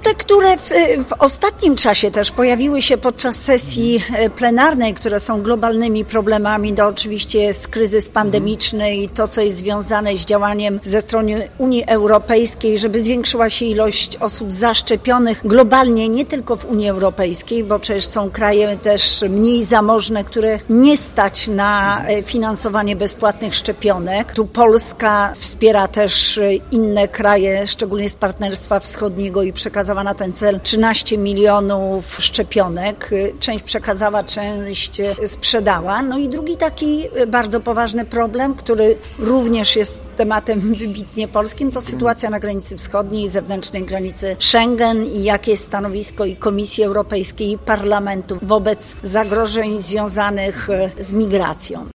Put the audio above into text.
te, które w ostatnim czasie też pojawiły się podczas sesji plenarnej, które są globalnymi problemami, to oczywiście jest kryzys pandemiczny i to, co jest związane z działaniem ze strony Unii Europejskiej, żeby zwiększyła się ilość osób zaszczepionych globalnie, nie tylko w Unii Europejskiej, bo przecież są kraje też mniej zamożne, które nie stać na finansowanie bezpłatnych szczepionek. Tu Polska wspiera też inne kraje, szczególnie z Partnerstwa Wschodniego i przekazała na ten cel 13 milionów szczepionek. Część przekazała, część sprzedała. No i drugi taki bardzo poważny problem, który również jest tematem wybitnie polskim, to sytuacja na granicy wschodniej, zewnętrznej granicy Schengen i jakie jest stanowisko i Komisji Europejskiej, i Parlamentu wobec zagrożeń związanych z migracją.